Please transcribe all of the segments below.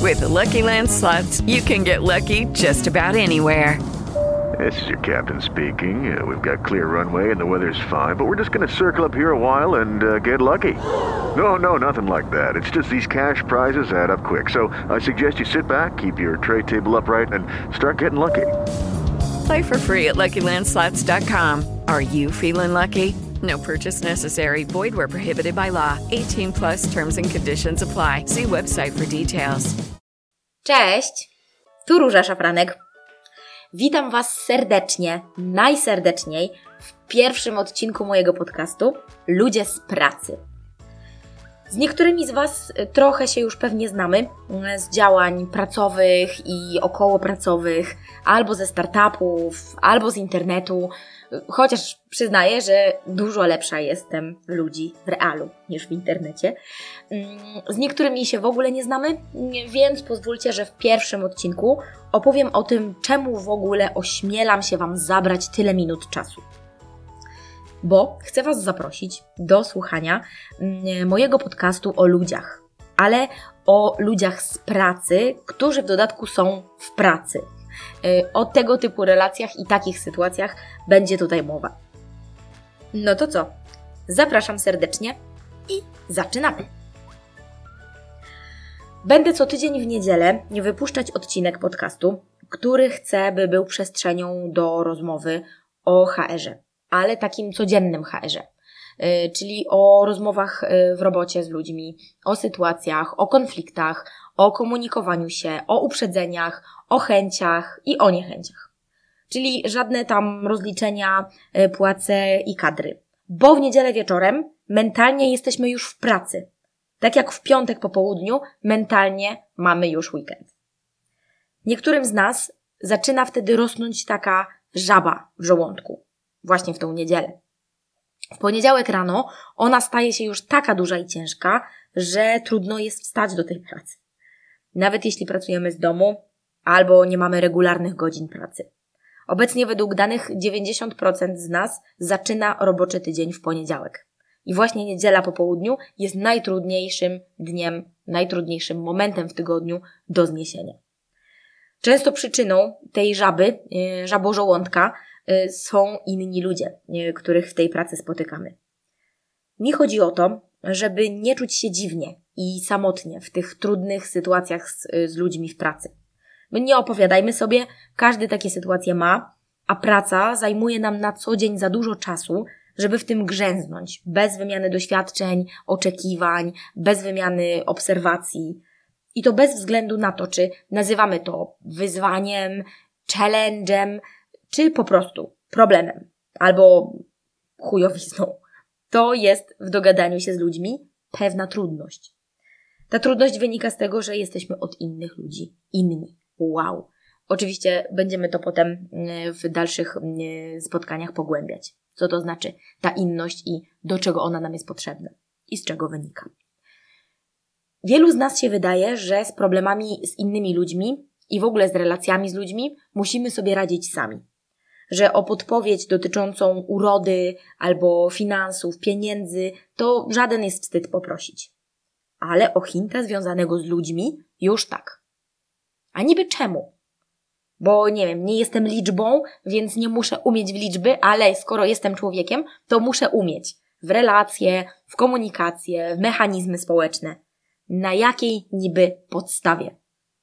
With Lucky Land Slots, you can get lucky just about anywhere. This is your captain speaking. We've got clear runway and the weather's fine, but we're just going to circle up here a while and get lucky. No, nothing like that. It's just these cash prizes add up quick. So I suggest you sit back, keep your tray table upright, and start getting lucky. Play for free at LuckyLandSlots.com. Are you feeling lucky? No purchase necessary. Void where prohibited by law. 18 plus terms and conditions apply. See website for details. Cześć, tu Róża Szafranek. Witam Was serdecznie, najserdeczniej w pierwszym odcinku mojego podcastu Ludzie z pracy. Z niektórymi z Was trochę się już pewnie znamy z działań pracowych i okołopracowych, albo ze startupów, albo z internetu, chociaż przyznaję, że dużo lepsza jestem ludzi w realu niż w internecie. Z niektórymi się w ogóle nie znamy, więc pozwólcie, że w pierwszym odcinku opowiem o tym, czemu w ogóle ośmielam się Wam zabrać tyle minut czasu. Bo chcę Was zaprosić do słuchania mojego podcastu o ludziach, ale o ludziach z pracy, którzy w dodatku są w pracy. O tego typu relacjach i takich sytuacjach będzie tutaj mowa. No to co? Zapraszam serdecznie i zaczynamy! Będę co tydzień w niedzielę wypuszczać odcinek podcastu, który chcę, by był przestrzenią do rozmowy o HR-ze, ale takim codziennym HR-ze, czyli o rozmowach w robocie z ludźmi, o sytuacjach, o konfliktach, o komunikowaniu się, o uprzedzeniach, o chęciach i o niechęciach. Czyli żadne tam rozliczenia, płace i kadry. Bo w niedzielę wieczorem mentalnie jesteśmy już w pracy. Tak jak w piątek po południu mentalnie mamy już weekend. Niektórym z nas zaczyna wtedy rosnąć taka żaba w żołądku. Właśnie w tą niedzielę. W poniedziałek rano ona staje się już taka duża i ciężka, że trudno jest wstać do tej pracy. Nawet jeśli pracujemy z domu albo nie mamy regularnych godzin pracy. Obecnie według danych 90% z nas zaczyna roboczy tydzień w poniedziałek. I właśnie niedziela po południu jest najtrudniejszym dniem, najtrudniejszym momentem w tygodniu do zniesienia. Często przyczyną tej żabożołądka są inni ludzie, których w tej pracy spotykamy. Mi chodzi o to, żeby nie czuć się dziwnie i samotnie w tych trudnych sytuacjach z ludźmi w pracy. My nie opowiadajmy sobie, każdy takie sytuacje ma, a praca zajmuje nam na co dzień za dużo czasu, żeby w tym grzęznąć, bez wymiany doświadczeń, oczekiwań, bez wymiany obserwacji. I to bez względu na to, czy nazywamy to wyzwaniem, challenge'em, czy po prostu problemem albo chujowizną. To jest w dogadaniu się z ludźmi pewna trudność. Ta trudność wynika z tego, że jesteśmy od innych ludzi inni. Wow! Oczywiście będziemy to potem w dalszych spotkaniach pogłębiać. Co to znaczy ta inność i do czego ona nam jest potrzebna i z czego wynika. Wielu z nas się wydaje, że z problemami z innymi ludźmi i w ogóle z relacjami z ludźmi musimy sobie radzić sami. Że o podpowiedź dotyczącą urody albo finansów, pieniędzy, to żaden jest wstyd poprosić. Ale o hinta związanego z ludźmi już tak. A niby czemu? Bo nie wiem, nie jestem liczbą, więc nie muszę umieć w liczby, ale skoro jestem człowiekiem, to muszę umieć w relacje, w komunikację, w mechanizmy społeczne. Na jakiej niby podstawie?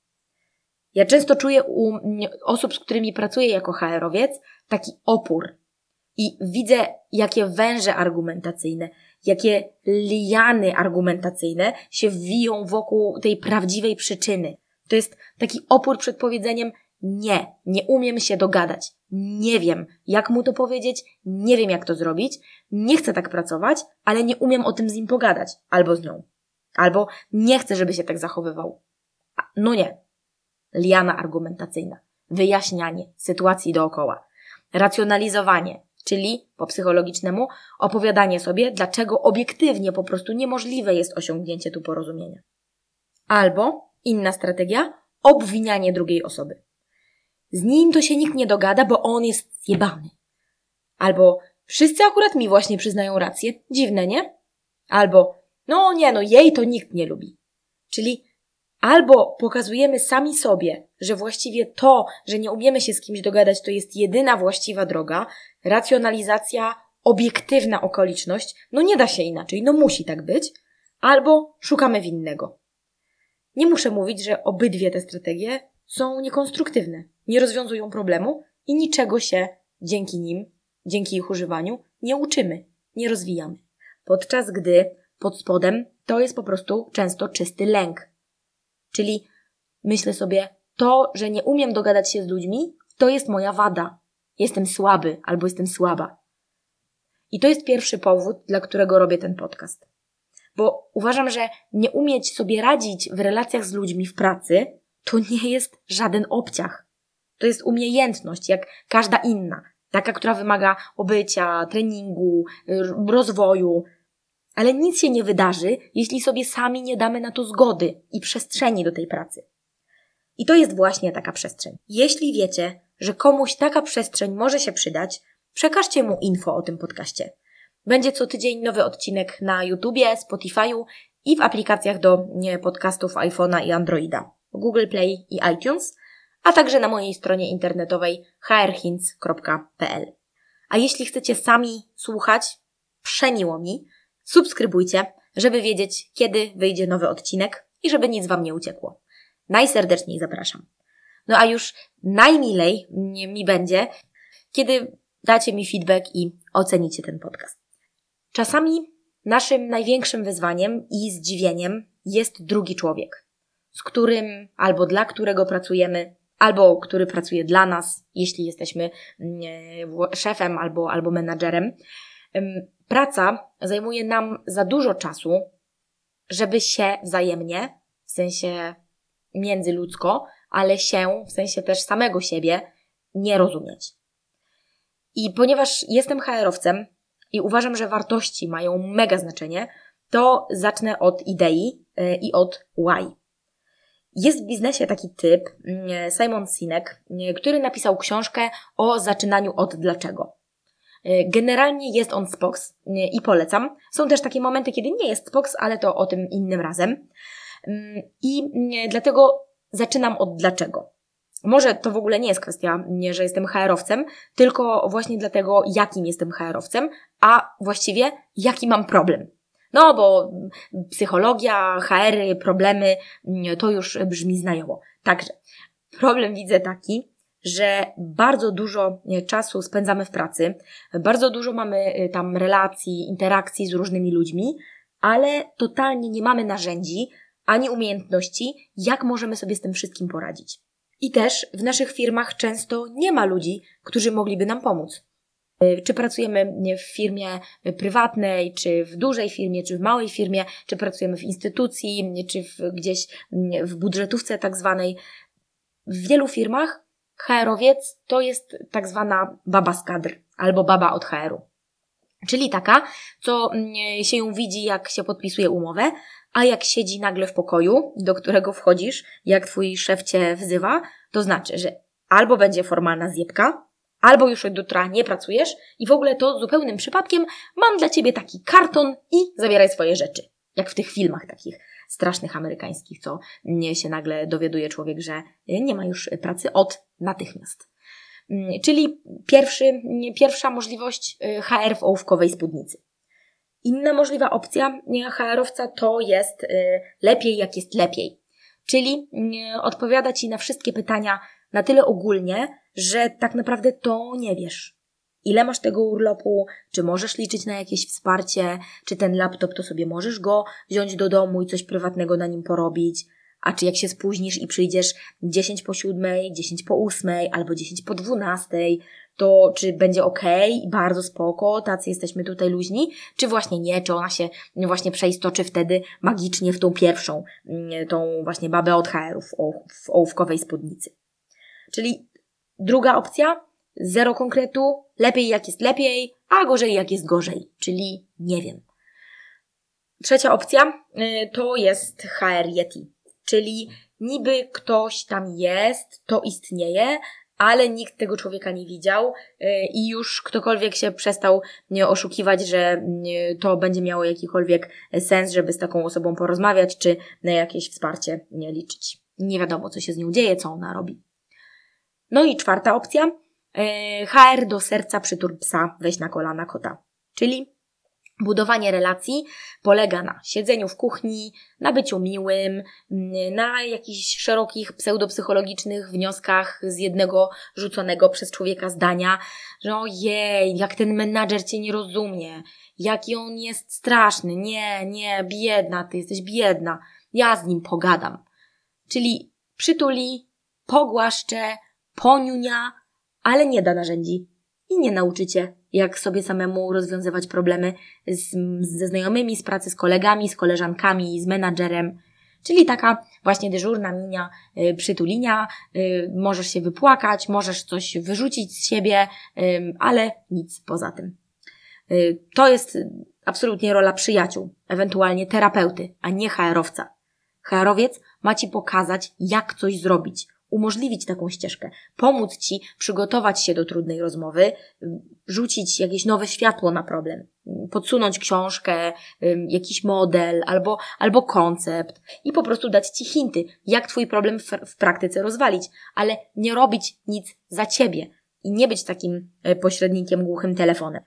Ja często czuję u osób, z którymi pracuję jako HR-owiec, taki opór. I widzę, jakie węże argumentacyjne, jakie liany argumentacyjne się wiją wokół tej prawdziwej przyczyny. To jest taki opór przed powiedzeniem nie umiem się dogadać, nie wiem, jak mu to powiedzieć, nie wiem, jak to zrobić, nie chcę tak pracować, ale nie umiem o tym z nim pogadać, albo z nią. Albo nie chcę, żeby się tak zachowywał. No nie. Liana argumentacyjna. Wyjaśnianie sytuacji dookoła. Racjonalizowanie, czyli po psychologicznemu opowiadanie sobie, dlaczego obiektywnie po prostu niemożliwe jest osiągnięcie tu porozumienia. Albo inna strategia, obwinianie drugiej osoby. Z nim to się nikt nie dogada, bo on jest zjebany. Albo wszyscy akurat mi właśnie przyznają rację. Dziwne, nie? Albo jej to nikt nie lubi. Czyli Albo pokazujemy sami sobie, że właściwie to, że nie umiemy się z kimś dogadać, to jest jedyna właściwa droga, racjonalizacja, obiektywna okoliczność, no nie da się inaczej, no musi tak być, albo szukamy winnego. Nie muszę mówić, że obydwie te strategie są niekonstruktywne, nie rozwiązują problemu i niczego się dzięki nim, dzięki ich używaniu nie uczymy, nie rozwijamy. Podczas gdy pod spodem to jest po prostu często czysty lęk. Czyli myślę sobie, to, że nie umiem dogadać się z ludźmi, to jest moja wada. Jestem słaby albo jestem słaba. I to jest pierwszy powód, dla którego robię ten podcast. Bo uważam, że nie umieć sobie radzić w relacjach z ludźmi w pracy, to nie jest żaden obciach. To jest umiejętność, jak każda inna. Taka, która wymaga obycia, treningu, rozwoju. Ale nic się nie wydarzy, jeśli sobie sami nie damy na to zgody i przestrzeni do tej pracy. I to jest właśnie taka przestrzeń. Jeśli wiecie, że komuś taka przestrzeń może się przydać, przekażcie mu info o tym podcaście. Będzie co tydzień nowy odcinek na YouTubie, Spotify'u i w aplikacjach do podcastów iPhone'a i Androida, Google Play i iTunes, a także na mojej stronie internetowej hrhinz.pl. A jeśli chcecie sami słuchać, przemiło mi, subskrybujcie, żeby wiedzieć, kiedy wyjdzie nowy odcinek i żeby nic Wam nie uciekło. Najserdeczniej zapraszam. No a już najmilej mi będzie, kiedy dacie mi feedback i ocenicie ten podcast. Czasami naszym największym wyzwaniem i zdziwieniem jest drugi człowiek, z którym albo dla którego pracujemy, albo który pracuje dla nas, jeśli jesteśmy szefem albo menadżerem. Praca zajmuje nam za dużo czasu, żeby się wzajemnie, w sensie międzyludzko, ale się, w sensie też samego siebie, nie rozumieć. I ponieważ jestem HR-owcem i uważam, że wartości mają mega znaczenie, to zacznę od idei i od why. Jest w biznesie taki typ, Simon Sinek, który napisał książkę o zaczynaniu od dlaczego. Generalnie jest on spoks i polecam. Są też takie momenty, kiedy nie jest spoks, ale to o tym innym razem. I dlatego zaczynam od dlaczego. Może to w ogóle nie jest kwestia, że jestem HR-owcem, tylko właśnie dlatego, jakim jestem HR-owcem, a właściwie jaki mam problem. No bo psychologia, HR-y, problemy, to już brzmi znajomo. Także problem widzę taki, że bardzo dużo czasu spędzamy w pracy, bardzo dużo mamy tam relacji, interakcji z różnymi ludźmi, ale totalnie nie mamy narzędzi ani umiejętności, jak możemy sobie z tym wszystkim poradzić. I też w naszych firmach często nie ma ludzi, którzy mogliby nam pomóc. Czy pracujemy w firmie prywatnej, czy w dużej firmie, czy w małej firmie, czy pracujemy w instytucji, czy gdzieś w budżetówce tak zwanej. W wielu firmach HR-owiec to jest tak zwana baba z kadr albo baba od HR-u. Czyli taka, co się ją widzi, jak się podpisuje umowę, a jak siedzi nagle w pokoju, do którego wchodzisz, jak twój szef cię wzywa, to znaczy, że albo będzie formalna zjebka, albo już od jutra nie pracujesz i w ogóle to zupełnym przypadkiem mam dla ciebie taki karton i zabieraj swoje rzeczy. Jak w tych filmach takich strasznych amerykańskich, co się nagle dowiaduje człowiek, że nie ma już pracy od natychmiast. Czyli pierwsza możliwość HR w ołówkowej spódnicy. Inna możliwa opcja HR-owca to jest lepiej jak jest lepiej. Czyli odpowiada Ci na wszystkie pytania na tyle ogólnie, że tak naprawdę to nie wiesz. Ile masz tego urlopu, czy możesz liczyć na jakieś wsparcie, czy ten laptop to sobie możesz go wziąć do domu i coś prywatnego na nim porobić, a czy jak się spóźnisz i przyjdziesz 10 po 7, 10 po 8 albo 10 po 12, to czy będzie okej, bardzo spoko, tacy jesteśmy tutaj luźni, czy właśnie nie, czy ona się właśnie przeistoczy wtedy magicznie w tą pierwszą, tą właśnie babę od HR-ów w ołówkowej spódnicy. Czyli druga opcja, zero konkretu, lepiej jak jest lepiej, a gorzej jak jest gorzej, czyli nie wiem. Trzecia opcja to jest HR Yeti, czyli niby ktoś tam jest, to istnieje, ale nikt tego człowieka nie widział i już ktokolwiek się przestał oszukiwać, że to będzie miało jakikolwiek sens, żeby z taką osobą porozmawiać, czy na jakieś wsparcie nie liczyć. Nie wiadomo, co się z nią dzieje, co ona robi. No i czwarta opcja. HR do serca przytul psa, weź na kolana kota. Czyli budowanie relacji polega na siedzeniu w kuchni, na byciu miłym, na jakichś szerokich pseudopsychologicznych wnioskach z jednego rzuconego przez człowieka zdania, że ojej, jak ten menadżer cię nie rozumie, jaki on jest straszny, nie, biedna, ty jesteś biedna, ja z nim pogadam. Czyli przytuli, pogłaszcze, poniunia, ale nie da narzędzi i nie nauczy cię, jak sobie samemu rozwiązywać problemy ze znajomymi, z pracy, z kolegami, z koleżankami, z menadżerem. Czyli taka właśnie dyżurna minia, przytulinia, możesz się wypłakać, możesz coś wyrzucić z siebie, ale nic poza tym. To jest absolutnie rola przyjaciół, ewentualnie terapeuty, a nie HR-owca. HR-owiec ma ci pokazać, jak coś zrobić, umożliwić taką ścieżkę, pomóc ci przygotować się do trudnej rozmowy, rzucić jakieś nowe światło na problem, podsunąć książkę, jakiś model albo koncept i po prostu dać ci hinty, jak twój problem w praktyce rozwalić, ale nie robić nic za ciebie i nie być takim pośrednikiem głuchym telefonem.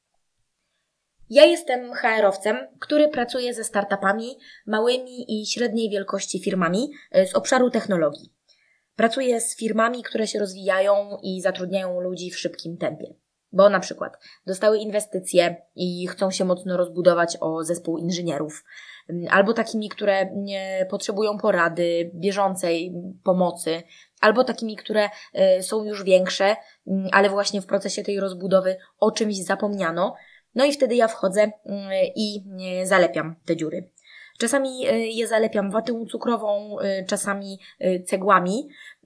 Ja jestem HR-owcem, który pracuje ze startupami, małymi i średniej wielkości firmami z obszaru technologii. Pracuję z firmami, które się rozwijają i zatrudniają ludzi w szybkim tempie. Bo na przykład dostały inwestycje i chcą się mocno rozbudować o zespół inżynierów. Albo takimi, które potrzebują porady, bieżącej pomocy. Albo takimi, które są już większe, ale właśnie w procesie tej rozbudowy o czymś zapomniano. No i wtedy ja wchodzę i zalepiam te dziury. Czasami je zalepiam watą cukrową, czasami cegłami.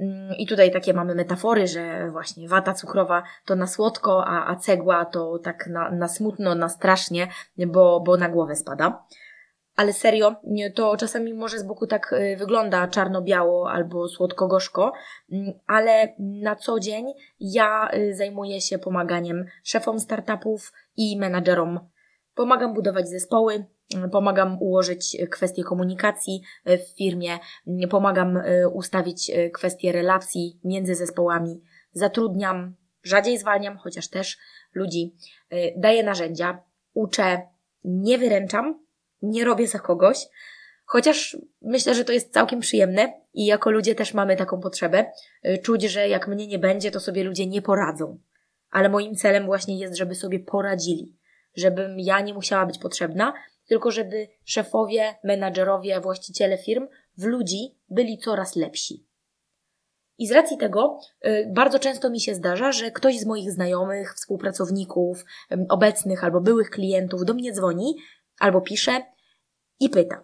I tutaj takie mamy metafory, że właśnie wata cukrowa to na słodko, a cegła to tak na smutno, na strasznie, bo na głowę spada. Ale serio, to czasami może z boku tak wygląda czarno-biało albo słodko-gorzko, ale na co dzień ja zajmuję się pomaganiem szefom startupów i menadżerom. Pomagam budować zespoły, pomagam ułożyć kwestie komunikacji w firmie, pomagam ustawić kwestie relacji między zespołami, zatrudniam, rzadziej zwalniam, chociaż też ludzi, daję narzędzia, uczę, nie wyręczam, nie robię za kogoś, chociaż myślę, że to jest całkiem przyjemne i jako ludzie też mamy taką potrzebę, czuć, że jak mnie nie będzie, to sobie ludzie nie poradzą. Ale moim celem właśnie jest, żeby sobie poradzili, żebym ja nie musiała być potrzebna, tylko żeby szefowie, menadżerowie, właściciele firm w ludzi byli coraz lepsi. I z racji tego bardzo często mi się zdarza, że ktoś z moich znajomych, współpracowników, obecnych albo byłych klientów do mnie dzwoni albo pisze i pyta: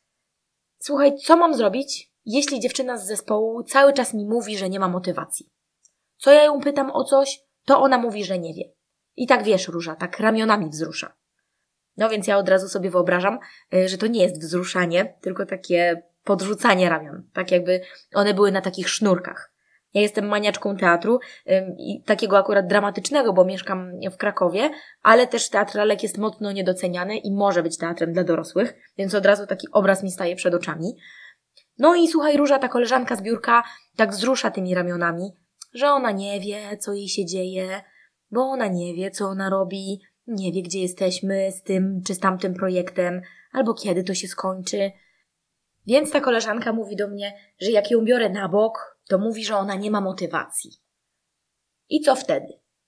słuchaj, co mam zrobić, jeśli dziewczyna z zespołu cały czas mi mówi, że nie ma motywacji? Co ja ją pytam o coś, to ona mówi, że nie wie. I tak wiesz, Róża, tak ramionami wzrusza. No więc ja od razu sobie wyobrażam, że to nie jest wzruszanie, tylko takie podrzucanie ramion. Tak jakby one były na takich sznurkach. Ja jestem maniaczką teatru i takiego akurat dramatycznego, bo mieszkam w Krakowie, ale też teatr lalek jest mocno niedoceniany i może być teatrem dla dorosłych, więc od razu taki obraz mi staje przed oczami. No i słuchaj, Róża, ta koleżanka z biurka tak wzrusza tymi ramionami, że ona nie wie, co jej się dzieje, bo ona nie wie, co ona robi, nie wie, gdzie jesteśmy z tym czy z tamtym projektem, albo kiedy to się skończy. Więc ta koleżanka mówi do mnie, że jak ją biorę na bok, to mówi, że ona nie ma motywacji. I co wtedy?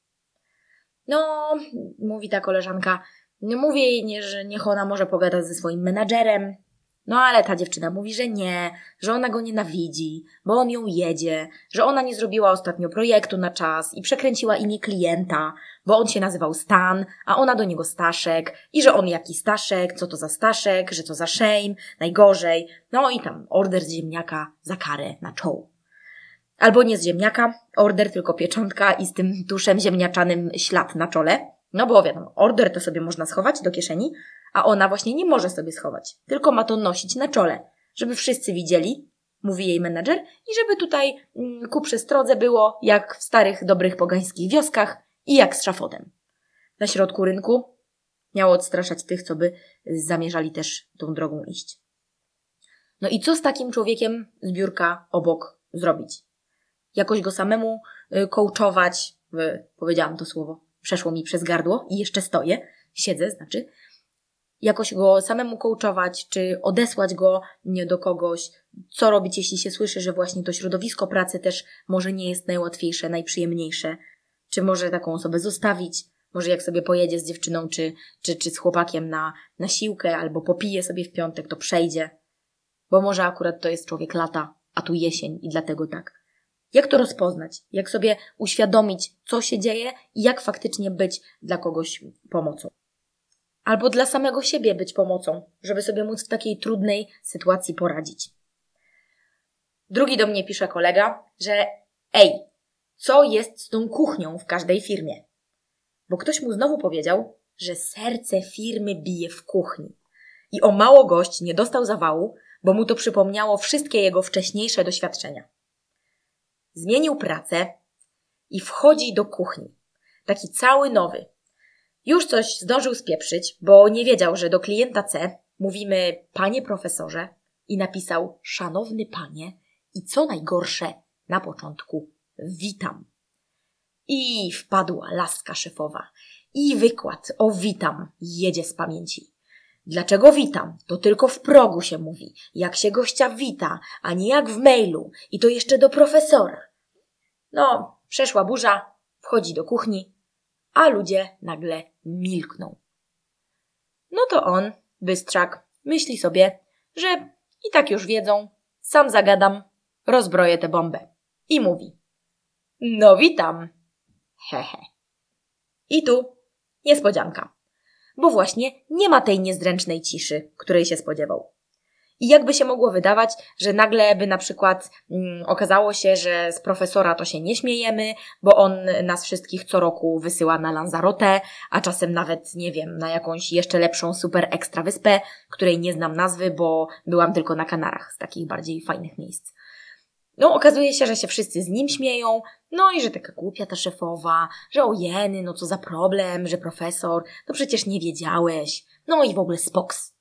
No, mówi ta koleżanka, mówię jej, że niech ona może pogadać ze swoim menadżerem. No ale ta dziewczyna mówi, że nie, że ona go nienawidzi, bo on ją jedzie, że ona nie zrobiła ostatnio projektu na czas i przekręciła imię klienta, bo on się nazywał Stan, a ona do niego Staszek i że on jaki Staszek, co to za Staszek, że to za shame, najgorzej. No i tam order z ziemniaka za karę na czoło. Albo nie z ziemniaka, order tylko pieczątka i z tym tuszem ziemniaczanym ślad na czole. No bo wiadomo, order to sobie można schować do kieszeni, a ona właśnie nie może sobie schować, tylko ma to nosić na czole, żeby wszyscy widzieli, mówi jej menadżer, i żeby tutaj ku przestrodze było jak w starych, dobrych pogańskich wioskach i jak z szafotem. Na środku rynku miało odstraszać tych, co by zamierzali też tą drogą iść. No i co z takim człowiekiem z biurka obok zrobić? Jakoś go samemu coachować, powiedziałam to słowo, przeszło mi przez gardło i jeszcze stoję, siedzę, znaczy, jakoś go samemu coachować, czy odesłać go do kogoś, co robić, jeśli się słyszy, że właśnie to środowisko pracy też może nie jest najłatwiejsze, najprzyjemniejsze, czy może taką osobę zostawić, może jak sobie pojedzie z dziewczyną, czy z chłopakiem na siłkę, albo popije sobie w piątek, to przejdzie, bo może akurat to jest człowiek lata, a tu jesień i dlatego tak. Jak to rozpoznać? Jak sobie uświadomić, co się dzieje i jak faktycznie być dla kogoś pomocą? Albo dla samego siebie być pomocą, żeby sobie móc w takiej trudnej sytuacji poradzić. Drugi do mnie pisze kolega, że co jest z tą kuchnią w każdej firmie? Bo ktoś mu znowu powiedział, że serce firmy bije w kuchni. I o mało gość nie dostał zawału, bo mu to przypomniało wszystkie jego wcześniejsze doświadczenia. Zmienił pracę i wchodzi do kuchni. Taki cały nowy. Już coś zdążył spieprzyć, bo nie wiedział, że do klienta C mówimy panie profesorze i napisał szanowny panie i co najgorsze na początku witam. I wpadła laska szefowa i wykład o witam jedzie z pamięci. Dlaczego witam? To tylko w progu się mówi, jak się gościa wita, a nie jak w mailu i to jeszcze do profesora. No, przeszła burza, wchodzi do kuchni, a ludzie nagle milkną. No to on, bystrzak, myśli sobie, że i tak już wiedzą, sam zagadam, rozbroję tę bombę. I mówi, no witam, hehe. I tu niespodzianka, bo właśnie nie ma tej niezręcznej ciszy, której się spodziewał. I jakby się mogło wydawać, że nagle by na przykład okazało się, że z profesora to się nie śmiejemy, bo on nas wszystkich co roku wysyła na Lanzarote, a czasem nawet, nie wiem, na jakąś jeszcze lepszą super ekstra wyspę, której nie znam nazwy, bo byłam tylko na Kanarach z takich bardziej fajnych miejsc. No okazuje się, że się wszyscy z nim śmieją, no i że taka głupia ta szefowa, że ojeny, no co za problem, że profesor, no przecież nie wiedziałeś, no i w ogóle spoks.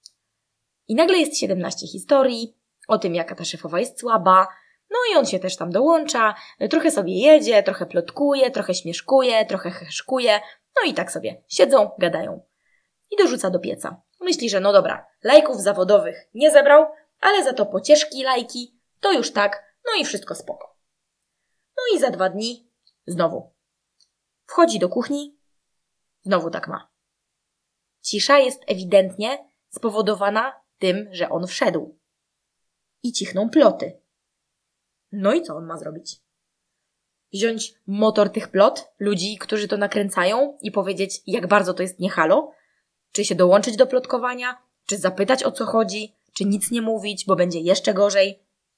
I nagle jest 17 historii o tym, jaka ta szefowa jest słaba, no i on się też tam dołącza, trochę sobie jedzie, trochę plotkuje, trochę śmieszkuje, trochę heszkuje, no i tak sobie siedzą, gadają. I dorzuca do pieca. Myśli, że no dobra, lajków zawodowych nie zebrał, ale za to pocieszki lajki, to już tak, no i wszystko spoko. No i za 2 dni znowu. Wchodzi do kuchni, znowu tak ma. Cisza jest ewidentnie spowodowana tym, że on wszedł. I cichną ploty. No i co on ma zrobić? Wziąć motor tych plot, ludzi, którzy to nakręcają i powiedzieć, jak bardzo to jest nie halo? Czy się dołączyć do plotkowania? Czy zapytać, o co chodzi? Czy nic nie mówić, bo będzie jeszcze gorzej?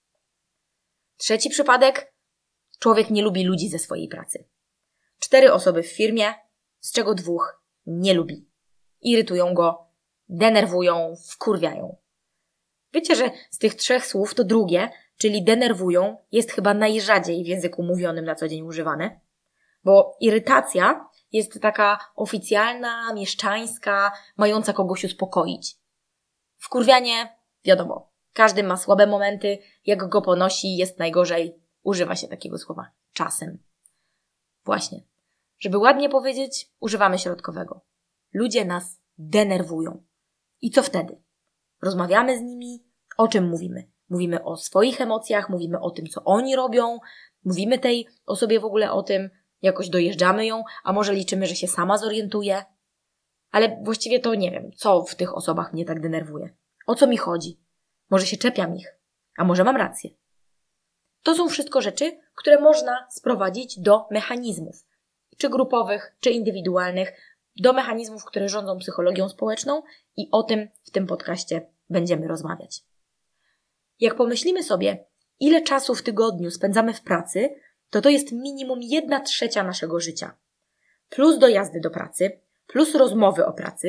Trzeci przypadek. Człowiek nie lubi ludzi ze swojej pracy. 4 osoby w firmie, z czego 2 nie lubi. Irytują go, denerwują, wkurwiają. Wiecie, że z tych 3 słów to drugie, czyli denerwują, jest chyba najrzadziej w języku mówionym na co dzień używane, bo irytacja jest taka oficjalna, mieszczańska, mająca kogoś uspokoić. Wkurwianie, wiadomo, każdy ma słabe momenty, jak go ponosi, jest najgorzej, używa się takiego słowa czasem. Właśnie, żeby ładnie powiedzieć, używamy środkowego. Ludzie nas denerwują. I co wtedy? Rozmawiamy z nimi, o czym mówimy? Mówimy o swoich emocjach, mówimy o tym, co oni robią, mówimy tej osobie w ogóle o tym, jakoś dojeżdżamy ją, a może liczymy, że się sama zorientuje? Ale właściwie to nie wiem, co w tych osobach mnie tak denerwuje. O co mi chodzi? Może się czepiam ich, a może mam rację. To są wszystko rzeczy, które można sprowadzić do mechanizmów, czy grupowych, czy indywidualnych, do mechanizmów, które rządzą psychologią społeczną i o tym w tym podcaście będziemy rozmawiać. Jak pomyślimy sobie, ile czasu w tygodniu spędzamy w pracy, to jest minimum 1/3 naszego życia. Plus dojazdy do pracy, plus rozmowy o pracy,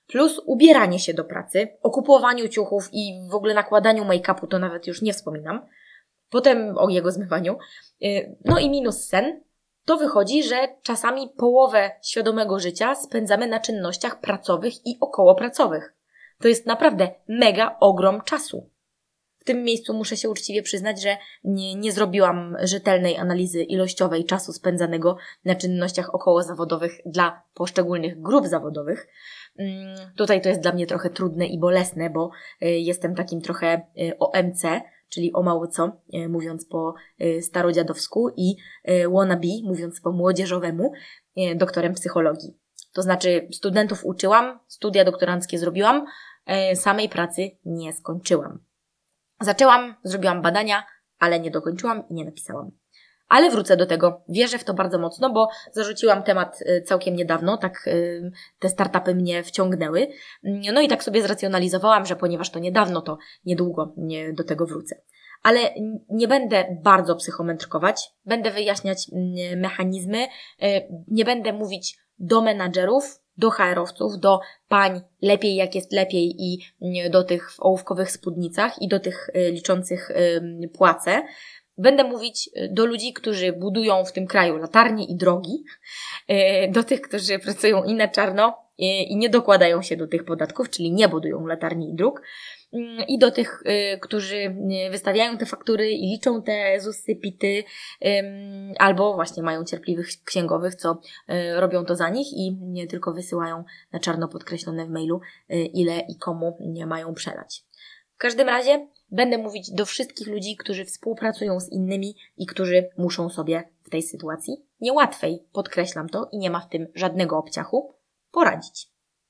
plus ubieranie się do pracy, o kupowaniu ciuchów i w ogóle nakładaniu make-upu to nawet już nie wspominam. Potem o jego zmywaniu. No i minus sen. To wychodzi, że czasami połowę świadomego życia spędzamy na czynnościach pracowych i okołopracowych. To jest naprawdę mega ogrom czasu. W tym miejscu muszę się uczciwie przyznać, że nie zrobiłam rzetelnej analizy ilościowej czasu spędzanego na czynnościach okołozawodowych dla poszczególnych grup zawodowych. Tutaj to jest dla mnie trochę trudne i bolesne, bo jestem takim trochę OMC, czyli o mało co, mówiąc po starodziadowsku, i wannabe, mówiąc po młodzieżowemu, doktorem psychologii. To znaczy studentów uczyłam, studia doktoranckie zrobiłam, samej pracy nie skończyłam. Zrobiłam badania, ale nie dokończyłam i nie napisałam. Ale wrócę do tego. Wierzę w to bardzo mocno, bo zarzuciłam temat całkiem niedawno, tak te startupy mnie wciągnęły. No i tak sobie zracjonalizowałam, że ponieważ to niedawno, to niedługo do tego wrócę. Ale nie będę bardzo psychometrkować, będę wyjaśniać mechanizmy, nie będę mówić do menadżerów, do HR-owców, do pań lepiej jak jest lepiej i do tych w ołówkowych spódnicach i do tych liczących płace. Będę mówić do ludzi, którzy budują w tym kraju latarnie i drogi, do tych, którzy pracują i na czarno i nie dokładają się do tych podatków, czyli nie budują latarni i dróg, i do tych, którzy wystawiają te faktury i liczą te ZUS-y, PIT-y, albo właśnie mają cierpliwych księgowych, co robią to za nich i nie tylko wysyłają na czarno podkreślone w mailu, ile i komu nie mają przelać. W każdym razie będę mówić do wszystkich ludzi, którzy współpracują z innymi i którzy muszą sobie w tej sytuacji niełatwej, podkreślam to i nie ma w tym żadnego obciachu, poradzić.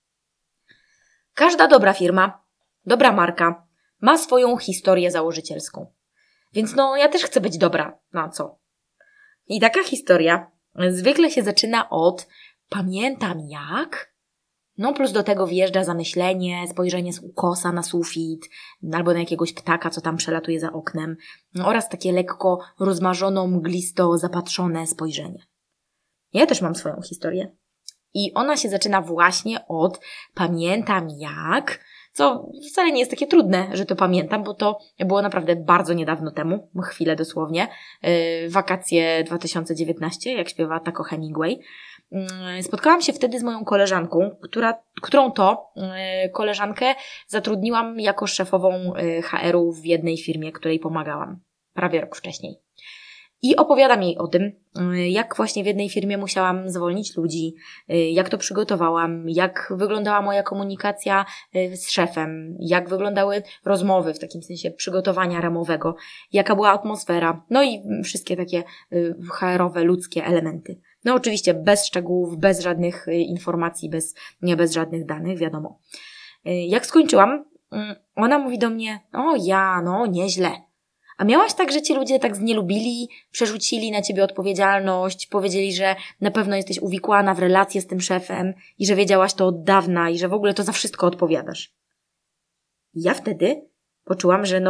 Każda dobra firma, dobra marka ma swoją historię założycielską. Więc ja też chcę być dobra. Na co? I taka historia zwykle się zaczyna od pamiętam jak, plus do tego wjeżdża zamyślenie, spojrzenie z ukosa na sufit albo na jakiegoś ptaka, co tam przelatuje za oknem, oraz takie lekko rozmarzono, mglisto zapatrzone spojrzenie. Ja też mam swoją historię. I ona się zaczyna właśnie od pamiętam jak, co wcale nie jest takie trudne, że to pamiętam, bo to było naprawdę bardzo niedawno temu, chwilę dosłownie, wakacje 2019, jak śpiewa Taco Hemingway. Spotkałam się wtedy z moją koleżanką, którą to koleżankę zatrudniłam jako szefową HR-u w jednej firmie, której pomagałam prawie rok wcześniej. I opowiadam jej o tym, jak właśnie w jednej firmie musiałam zwolnić ludzi, jak to przygotowałam, jak wyglądała moja komunikacja z szefem, jak wyglądały rozmowy, w takim sensie przygotowania ramowego, jaka była atmosfera, i wszystkie takie HR-owe, ludzkie elementy. Oczywiście bez szczegółów, bez żadnych informacji, bez żadnych danych, wiadomo. Jak skończyłam, ona mówi do mnie, nieźle. A miałaś tak, że ci ludzie tak znielubili, przerzucili na ciebie odpowiedzialność, powiedzieli, że na pewno jesteś uwikłana w relacje z tym szefem i że wiedziałaś to od dawna i że w ogóle to za wszystko odpowiadasz. Ja wtedy poczułam, że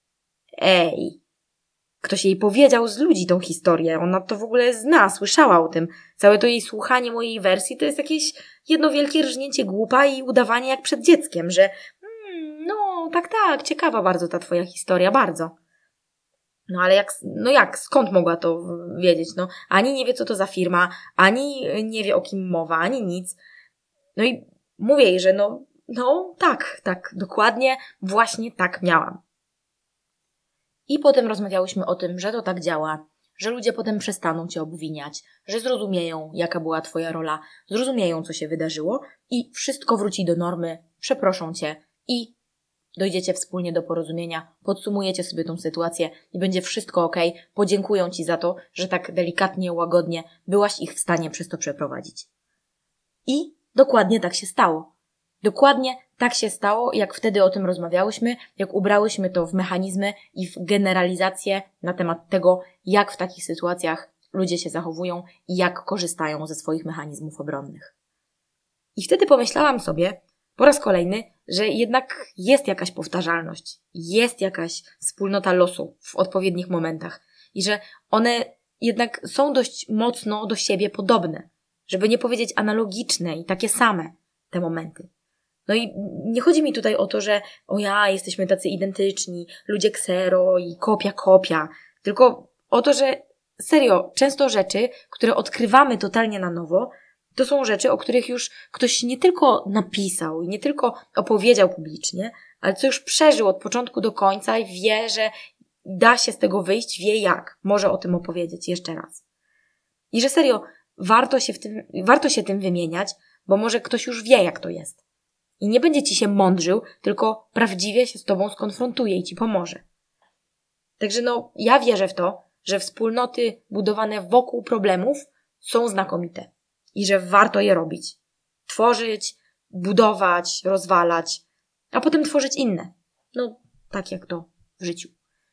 ktoś jej powiedział z ludzi tą historię, ona to w ogóle zna, słyszała o tym. Całe to jej słuchanie mojej wersji to jest jakieś jedno wielkie rżnięcie głupa i udawanie jak przed dzieckiem, że tak, ciekawa bardzo ta twoja historia, bardzo. Ale skąd mogła to wiedzieć? Ani nie wie, co to za firma, ani nie wie, o kim mowa, ani nic. I mówię jej, że tak, dokładnie, właśnie tak miałam. I potem rozmawiałyśmy o tym, że to tak działa, że ludzie potem przestaną cię obwiniać, że zrozumieją, jaka była twoja rola, zrozumieją, co się wydarzyło i wszystko wróci do normy, przeproszą cię i dojdziecie wspólnie do porozumienia, podsumujecie sobie tą sytuację i będzie wszystko okej. Podziękują ci za to, że tak delikatnie, łagodnie byłaś ich w stanie przez to przeprowadzić. I dokładnie tak się stało. Dokładnie tak się stało, jak wtedy o tym rozmawiałyśmy, jak ubrałyśmy to w mechanizmy i w generalizację na temat tego, jak w takich sytuacjach ludzie się zachowują i jak korzystają ze swoich mechanizmów obronnych. I wtedy pomyślałam sobie po raz kolejny, że jednak jest jakaś powtarzalność, jest jakaś wspólnota losu w odpowiednich momentach i że one jednak są dość mocno do siebie podobne, żeby nie powiedzieć analogiczne i takie same te momenty. No i nie chodzi mi tutaj o to, że jesteśmy tacy identyczni, ludzie ksero i kopia, tylko o to, że serio, często rzeczy, które odkrywamy totalnie na nowo, to są rzeczy, o których już ktoś nie tylko napisał i nie tylko opowiedział publicznie, ale co już przeżył od początku do końca i wie, że da się z tego wyjść, wie jak. Może o tym opowiedzieć jeszcze raz. I że serio, warto się tym wymieniać, bo może ktoś już wie, jak to jest. I nie będzie ci się mądrzył, tylko prawdziwie się z tobą skonfrontuje i ci pomoże. Także ja wierzę w to, że wspólnoty budowane wokół problemów są znakomite. I że warto je robić. Tworzyć, budować, rozwalać, a potem tworzyć inne. Tak jak to w życiu.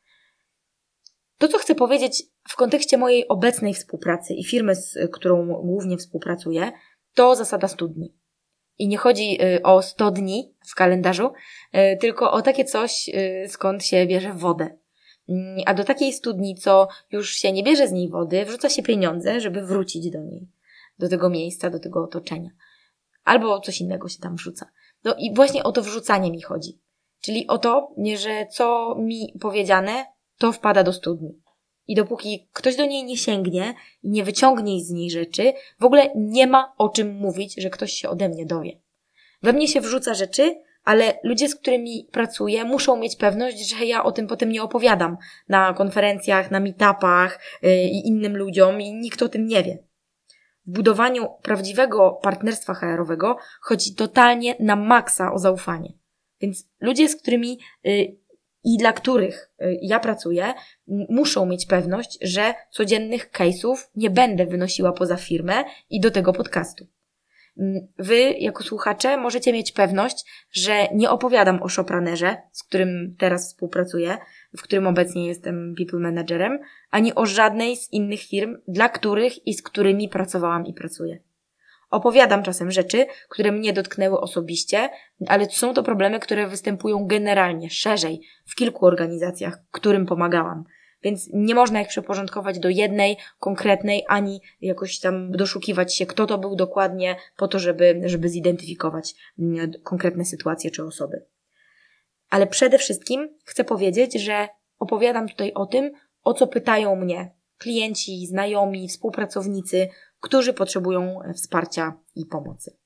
To, co chcę powiedzieć w kontekście mojej obecnej współpracy i firmy, z którą głównie współpracuję, to zasada 100 dni. I nie chodzi o 100 dni w kalendarzu, tylko o takie coś, skąd się bierze wodę. A do takiej studni, co już się nie bierze z niej wody, wrzuca się pieniądze, żeby wrócić do niej. Do tego miejsca, do tego otoczenia. Albo coś innego się tam wrzuca. I właśnie o to wrzucanie mi chodzi. Czyli o to, że co mi powiedziane, to wpada do studni. I dopóki ktoś do niej nie sięgnie i nie wyciągnie z niej rzeczy, w ogóle nie ma o czym mówić, że ktoś się ode mnie dowie. We mnie się wrzuca rzeczy, ale ludzie, z którymi pracuję, muszą mieć pewność, że ja o tym potem nie opowiadam na konferencjach, na meetupach i innym ludziom i nikt o tym nie wie. W budowaniu prawdziwego partnerstwa HR-owego chodzi totalnie na maksa o zaufanie. Więc ludzie, z którymi i dla których ja pracuję, muszą mieć pewność, że codziennych case'ów nie będę wynosiła poza firmę i do tego podcastu. Wy, jako słuchacze, możecie mieć pewność, że nie opowiadam o Shopranerze, z którym teraz współpracuję, w którym obecnie jestem people managerem, ani o żadnej z innych firm, dla których i z którymi pracowałam i pracuję. Opowiadam czasem rzeczy, które mnie dotknęły osobiście, ale są to problemy, które występują generalnie, szerzej, w kilku organizacjach, którym pomagałam. Więc nie można ich przyporządkować do jednej, konkretnej, ani jakoś tam doszukiwać się, kto to był dokładnie, po to, żeby zidentyfikować konkretne sytuacje czy osoby. Ale przede wszystkim chcę powiedzieć, że opowiadam tutaj o tym, o co pytają mnie klienci, znajomi, współpracownicy, którzy potrzebują wsparcia i pomocy.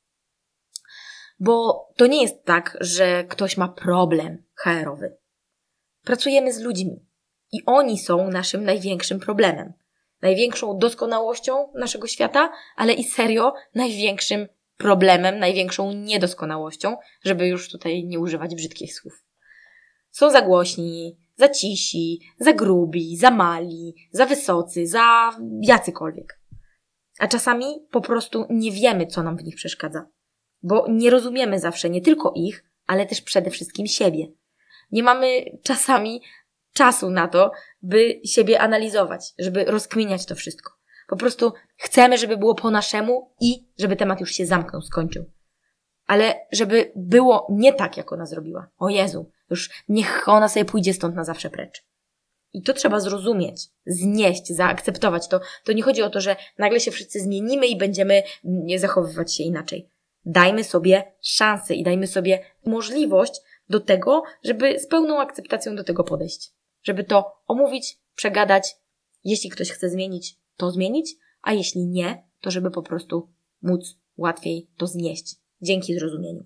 Bo to nie jest tak, że ktoś ma problem HR-owy. Pracujemy z ludźmi i oni są naszym największym problemem. Największą doskonałością naszego świata, ale i serio największym problemem, największą niedoskonałością, żeby już tutaj nie używać brzydkich słów. Są za głośni, za cisi, za grubi, za mali, za wysocy, za jacykolwiek. A czasami po prostu nie wiemy, co nam w nich przeszkadza. Bo nie rozumiemy zawsze nie tylko ich, ale też przede wszystkim siebie. Nie mamy czasami czasu na to, by siebie analizować, żeby rozkminiać to wszystko. Po prostu chcemy, żeby było po naszemu i żeby temat już się zamknął, skończył. Ale żeby było nie tak, jak ona zrobiła. O Jezu, już niech ona sobie pójdzie stąd na zawsze precz. I to trzeba zrozumieć, znieść, zaakceptować. To nie chodzi o to, że nagle się wszyscy zmienimy i będziemy zachowywać się inaczej. Dajmy sobie szansę i dajmy sobie możliwość do tego, żeby z pełną akceptacją do tego podejść. Żeby to omówić, przegadać. Jeśli ktoś chce zmienić, to zmienić, a jeśli nie, to żeby po prostu móc łatwiej to znieść. Dzięki zrozumieniu.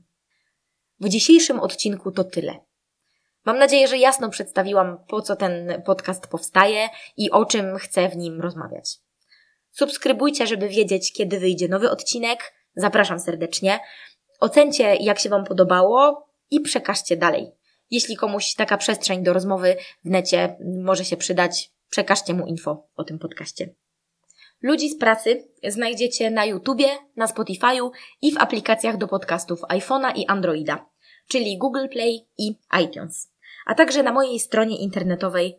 W dzisiejszym odcinku to tyle. Mam nadzieję, że jasno przedstawiłam, po co ten podcast powstaje i o czym chcę w nim rozmawiać. Subskrybujcie, żeby wiedzieć, kiedy wyjdzie nowy odcinek. Zapraszam serdecznie. Ocencie, jak się Wam podobało i przekażcie dalej. Jeśli komuś taka przestrzeń do rozmowy w necie może się przydać, przekażcie mu info o tym podcaście. Ludzi z pracy znajdziecie na YouTubie, na Spotify'u i w aplikacjach do podcastów iPhone'a i Androida, czyli Google Play i iTunes, a także na mojej stronie internetowej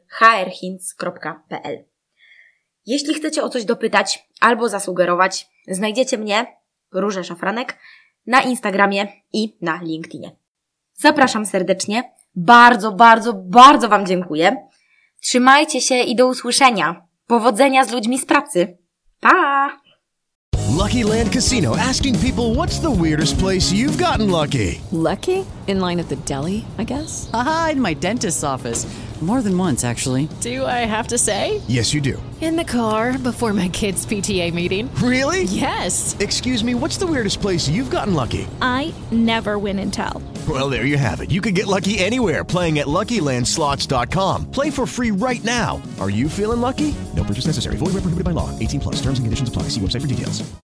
hrhinz.pl. Jeśli chcecie o coś dopytać albo zasugerować, znajdziecie mnie, Różę Szafranek, na Instagramie i na LinkedInie. Zapraszam serdecznie. Bardzo, bardzo, bardzo Wam dziękuję. Trzymajcie się i do usłyszenia. Powodzenia z ludźmi z pracy. Pa! Lucky Land Casino, asking people, what's the weirdest place you've gotten lucky? Lucky? In line at the deli, I guess? Aha, in my dentist's office. More than once, actually. Do I have to say? Yes, you do. In the car before my kids' PTA meeting. Really? Yes. Excuse me, what's the weirdest place you've gotten lucky? I never win and tell. Well, there you have it. You can get lucky anywhere, playing at LuckyLandSlots.com. Play for free right now. Are you feeling lucky? No purchase necessary. Void where prohibited by law. 18+. Terms and conditions apply. See website for details.